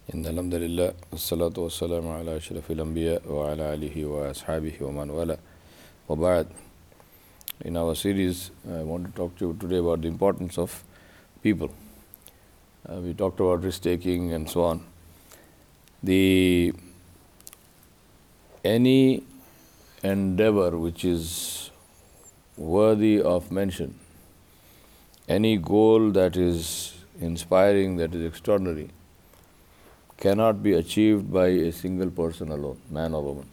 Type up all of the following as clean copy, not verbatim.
Alhamdulillah, wassalatu wassalamu ala ashrafil anbiya wa ala alihi wa ashabihi wa man wala. Wa ba'd. In our series, I want to talk to you today about the importance of people. We talked about risk-taking and so on. Any endeavor which is worthy of mention, any goal that is inspiring, that is extraordinary, cannot be achieved by a single person alone, man or woman.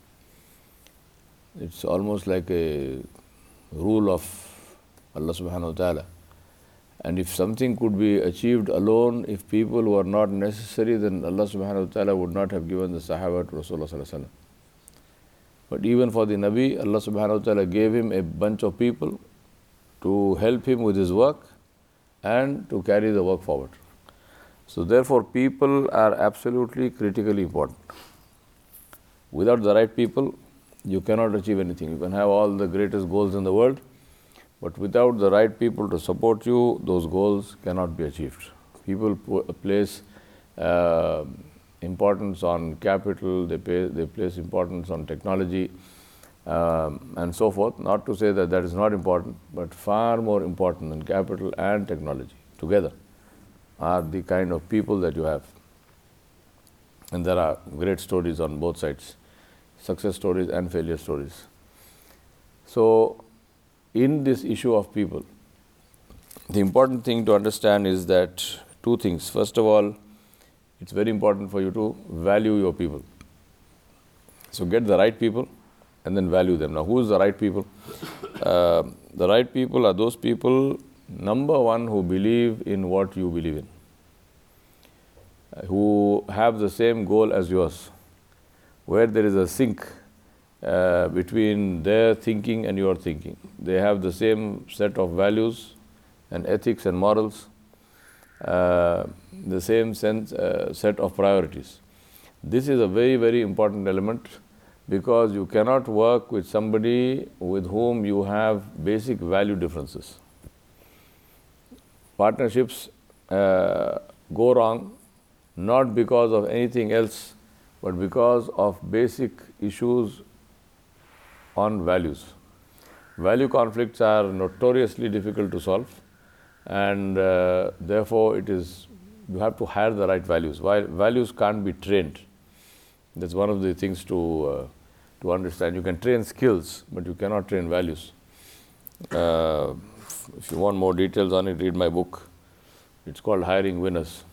It's almost like a rule of Allah subhanahu wa ta'ala. And if something could be achieved alone, if people were not necessary, then Allah subhanahu wa ta'ala would not have given the Sahaba to Rasulullah sallallahu alaihi wasallam. But even for the Nabi, Allah subhanahu wa ta'ala gave him a bunch of people to help him with his work and to carry the work forward. So therefore, people are absolutely critically important. Without the right people, you cannot achieve anything. You can have all the greatest goals in the world, but without the right people to support you, those goals cannot be achieved. People place importance on capital, they place importance on technology, and so forth. Not to say that that is not important, but far more important than capital and technology together are the kind of people that you have. And there are great stories on both sides, success stories and failure stories. So, in this issue of people, the important thing to understand is that two things. First of all, it's very important for you to value your people. So, get the right people and then value them. Now, who is the right people? The right people are those people, number one, who believe in what you believe in, who have the same goal as yours, where there is a sync between their thinking and your thinking. They have the same set of values and ethics and morals, the same set of priorities. This is a very, very important element, because you cannot work with somebody with whom you have basic value differences. Partnerships go wrong not because of anything else, but because of basic issues on values. Value conflicts are notoriously difficult to solve, and therefore you have to hire the right values. While values can't be trained, that's one of the things to understand. You can train skills, but you cannot train values. If you want more details on it, read my book. It's called Hiring Winners,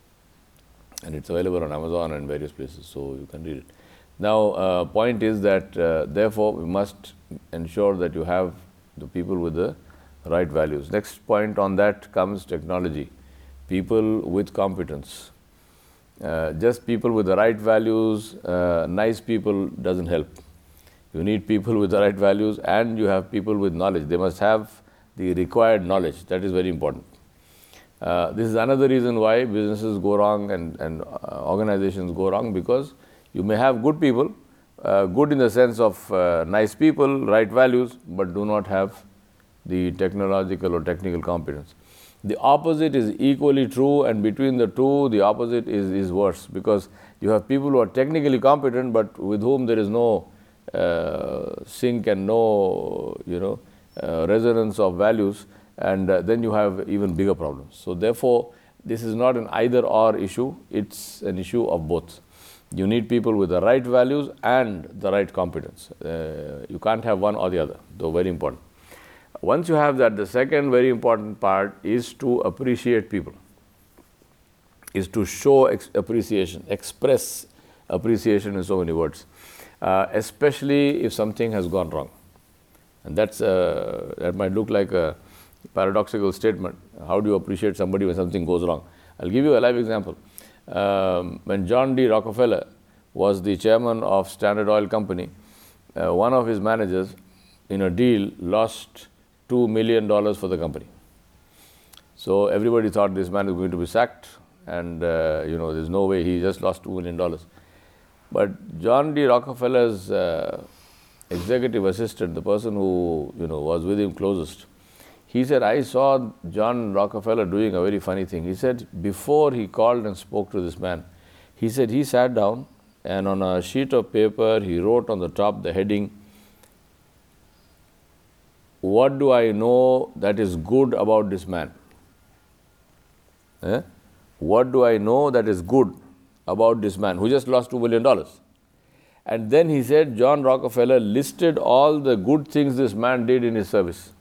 and it's available on Amazon and various places, so you can read it. Now, point is that therefore we must ensure that you have the people with the right values. Next point on that comes technology. People with competence. Just people with the right values, nice people doesn't help. You need people with the right values, and you have people with knowledge. They must have the required knowledge. That is very important. This is another reason why businesses go wrong and organizations go wrong, because you may have good people, good in the sense of nice people, right values, but do not have the technological or technical competence. The opposite is equally true, and between the two, the opposite is worse, because you have people who are technically competent, but with whom there is no sync and no resonance of values, and then you have even bigger problems. So therefore, this is not an either-or issue, it's an issue of both. You need people with the right values and the right competence. You can't have one or the other, though very important. Once you have that, the second very important part is to appreciate people, is to show appreciation, express appreciation in so many words, especially if something has gone wrong. And that might look like a paradoxical statement. How do you appreciate somebody when something goes wrong? I'll give you a live example. When John D. Rockefeller was the chairman of Standard Oil Company, one of his managers in a deal lost $2 million for the company. So everybody thought this man is going to be sacked, and there's no way, he just lost $2 million. But John D. Rockefeller's executive assistant, the person who was with him closest, he said, I saw John Rockefeller doing a very funny thing. He said, before he called and spoke to this man, He said he sat down and on a sheet of paper he wrote on the top the heading, "What do I know that is good about this man?" What do I know that is good about this man who just lost $2 million? And then he said John Rockefeller listed all the good things this man did in his service.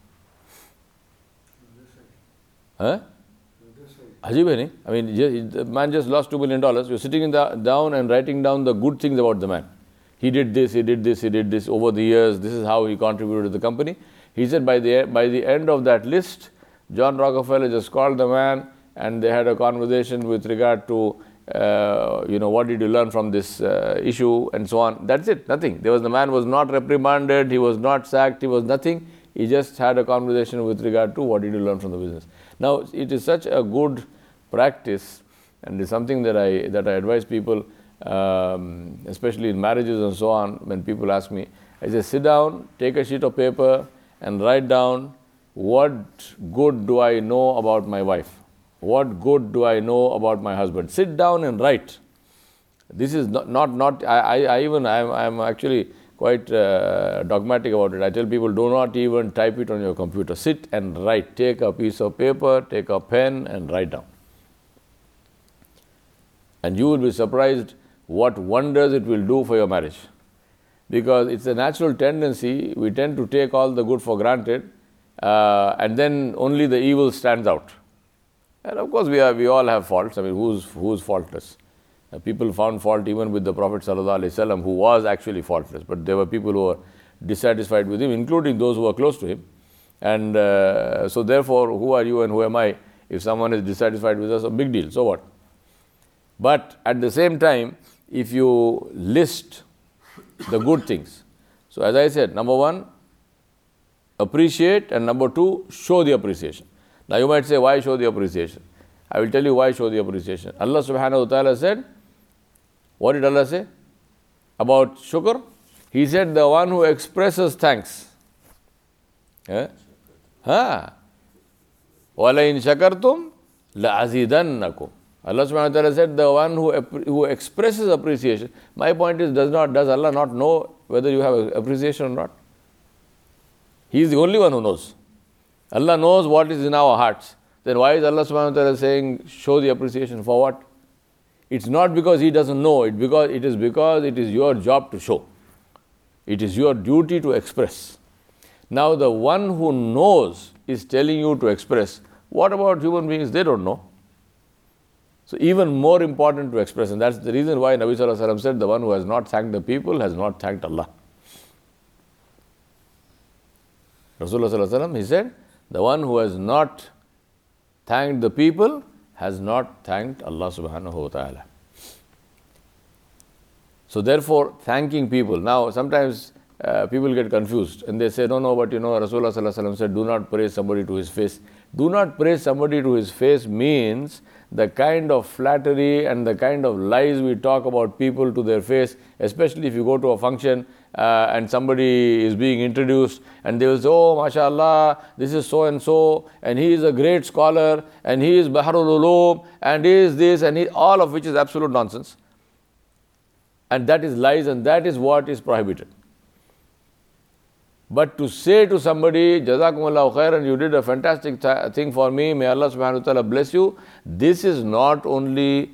Ajib hai nahi? I mean, the man just lost $2 million. You're sitting down and writing down the good things about the man. He did this, he did this, he did this over the years. This is how he contributed to the company. He said by the end of that list, John Rockefeller just called the man and they had a conversation with regard to, what did you learn from this issue and so on. That's it, nothing. The man was not reprimanded, he was not sacked, he was nothing. He just had a conversation with regard to what did you learn from the business. Now, it is such a good practice, and it's something that I advise people, especially in marriages and so on. When people ask me, I say, sit down, take a sheet of paper and write down, what good do I know about my wife? What good do I know about my husband? Sit down and write. This is not I'm actually quite dogmatic about it. I tell people, do not even type it on your computer. Sit and write. Take a piece of paper, take a pen and write down. And you will be surprised what wonders it will do for your marriage. Because it's a natural tendency, we tend to take all the good for granted, and then only the evil stands out. And of course, we all have faults. I mean, who's faultless? People found fault even with the Prophet ﷺ, who was actually faultless. But there were people who were dissatisfied with him, including those who were close to him. And so therefore, who are you and who am I? If someone is dissatisfied with us, a big deal. So what? But at the same time, if you list the good things. So as I said, number one, appreciate, and number two, show the appreciation. Now you might say, why show the appreciation? I will tell you why show the appreciation. Allah subhanahu wa ta'ala said, what did Allah say about shukr? He said, the one who expresses thanks. وَلَئِن شَكَرْتُمْ لَأَزِيدَنَّكُمْ. Allah subhanahu wa ta'ala said, the one who expresses appreciation. My point is, does Allah not know whether you have appreciation or not? He is the only one who knows. Allah knows what is in our hearts. Then why is Allah subhanahu wa ta'ala saying, show the appreciation for what? It's not because He doesn't know, it is because it is your job to show. It is your duty to express. Now the one who knows is telling you to express. What about human beings? They don't know. So even more important to express, and that's the reason why Nabi Sallallahu Alaihi Wasallam said, the one who has not thanked the people has not thanked Allah. Rasulullah Sallallahu Alaihi Wasallam, he said, the one who has not thanked the people has not thanked Allah subhanahu wa ta'ala. So therefore, thanking people. Now sometimes people get confused and they say, no, but Rasulullah Sallallahu Alaihi Wasallam said, do not praise somebody to his face. Do not praise somebody to his face means the kind of flattery and the kind of lies we talk about people to their face, especially if you go to a function and somebody is being introduced and they will say, oh, mashallah, this is so and so, and he is a great scholar, and he is Baharul Ulum, and he is this, and all of which is absolute nonsense. And that is lies, and that is what is prohibited. But to say to somebody, Jazakumullahu khairan, you did a fantastic thing for me, may Allah subhanahu wa ta'ala bless you, this is not only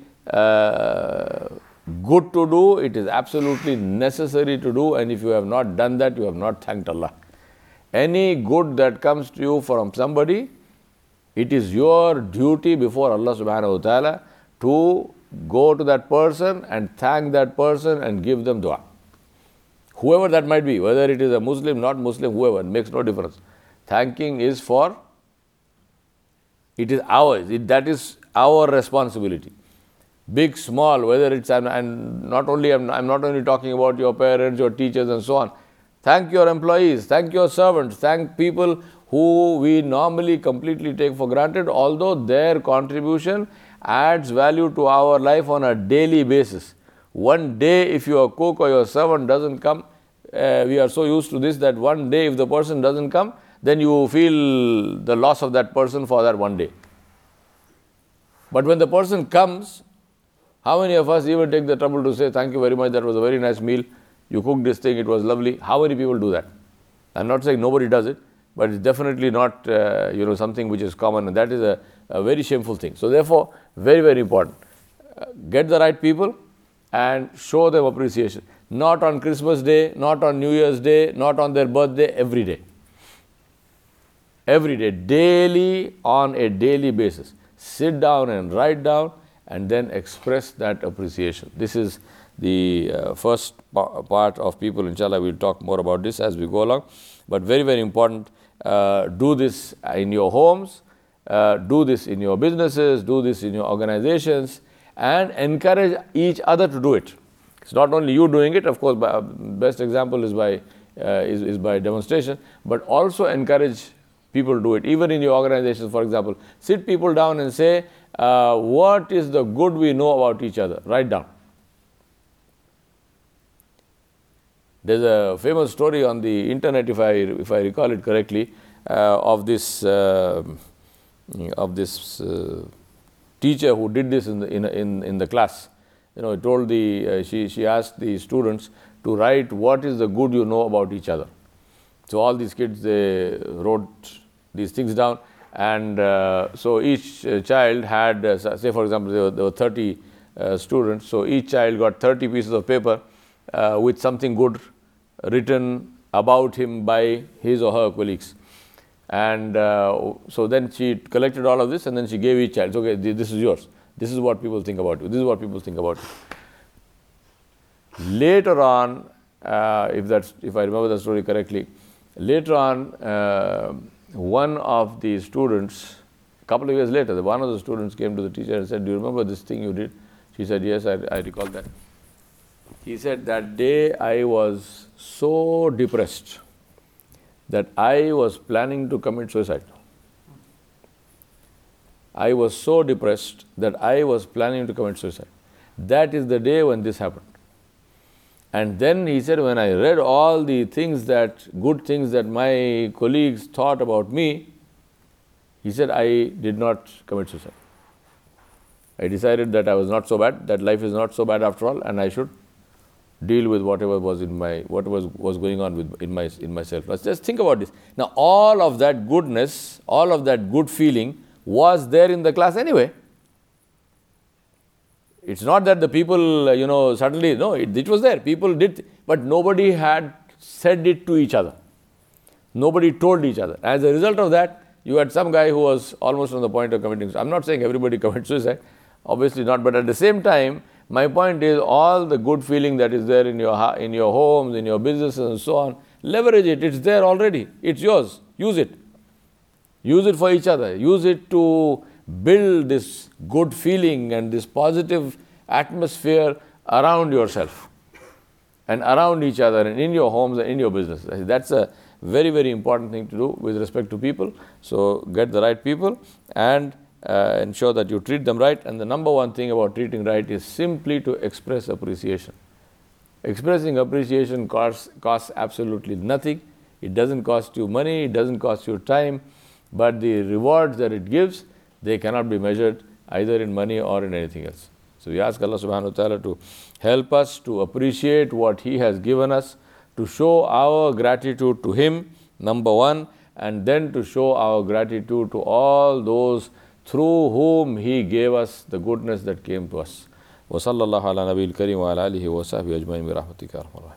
good to do, it is absolutely necessary to do, and if you have not done that, you have not thanked Allah. Any good that comes to you from somebody, it is your duty before Allah subhanahu wa ta'ala to go to that person and thank that person and give them dua. Whoever that might be, whether it is a Muslim, not Muslim, whoever, makes no difference. Thanking is it is ours, that is our responsibility. Big, small, whether it's, and not only, I'm not only talking about your parents, your teachers and so on. Thank your employees, thank your servants, thank people who we normally completely take for granted, although their contribution adds value to our life on a daily basis. One day, if your cook or your servant doesn't come, we are so used to this that one day if the person doesn't come, then you feel the loss of that person for that one day. But when the person comes, How many of us even take the trouble to say, thank you very much, that was a very nice meal, you cooked this thing, it was lovely? How many people do that? I'm not saying nobody does it, but it's definitely not something which is common, and that is a very shameful thing. So therefore, very, very important. Get the right people and show them appreciation. Not on Christmas Day, not on New Year's Day, not on their birthday, every day. Every day, daily, on a daily basis. Sit down and write down and then express that appreciation. This is the first part of people. Inshallah, we'll talk more about this as we go along. But very, very important, do this in your homes, do this in your businesses, do this in your organizations, and encourage each other to do it. It's not only you doing it, of course, best example is by demonstration, but also encourage people to do it. Even in your organizations, for example, sit people down and say, what is the good we know about each other? Write down. There's a famous story on the internet, if I recall it correctly, of this teacher who did this in the class. He told she asked the students to write what is the good you know about each other. So all these kids, they wrote these things down, and so each child had, say for example, there were 30 students, so each child got 30 pieces of paper with something good written about him by his or her colleagues. And so then she collected all of this, and then she gave each child, okay, this is yours. This is what people think about you. This is what people think about you. Later on, if I remember the story correctly, later on, one of the students, a couple of years later, one of the students came to the teacher and said, do you remember this thing you did? She said, yes, I recall that. He said, that day I was so depressed that I was planning to commit suicide. I was so depressed that I was planning to commit suicide. That is the day when this happened. And then he said, when I read all the good things that my colleagues thought about me, he said, I did not commit suicide. I decided that I was not so bad, that life is not so bad after all, and I should deal with whatever was going on in myself. Let's just think about this. Now, all of that goodness, all of that good feeling was there in the class anyway. It's not that the people, suddenly, no, it was there. People did, but nobody had said it to each other. Nobody told each other. As a result of that, you had some guy who was almost on the point of committing suicide. I'm not saying everybody commits suicide, obviously not, but at the same time, my point is all the good feeling that is there in your homes, in your businesses and so on, leverage it. It's there already. It's yours. Use it. Use it for each other. Use it to build this good feeling and this positive atmosphere around yourself and around each other and in your homes and in your business. That's a very, very important thing to do with respect to people. So get the right people and ensure that you treat them right. And the number one thing about treating right is simply to express appreciation. Expressing appreciation costs absolutely nothing. It doesn't cost you money, it doesn't cost you time, but the rewards that it gives, they cannot be measured either in money or in anything else. So we ask Allah subhanahu wa ta'ala to help us to appreciate what He has given us, to show our gratitude to Him, number one, and then to show our gratitude to all those through whom He gave us the goodness that came to us. وصلى الله على نبي الكريم وعلى آله وصحبه أجمعين برحمتك يا أرحم الراحمين.